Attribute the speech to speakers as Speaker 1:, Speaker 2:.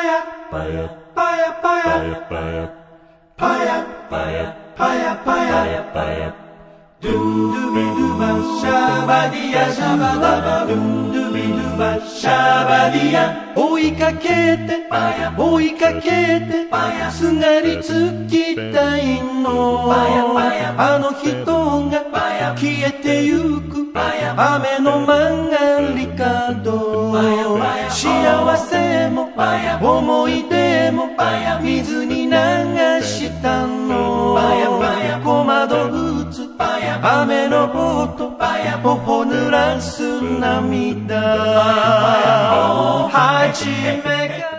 Speaker 1: パヤパヤパヤパヤパヤパヤパヤパヤパヤドゥドゥビドゥバシャバディアシャバダバドゥドゥビドゥバシャバディア追いかけて追いかけてすがりつきたいのあの人が消えてゆく雨の曲がり角幸せも思い出も水に流したの小窓打つ雨の音頬濡らす涙初めが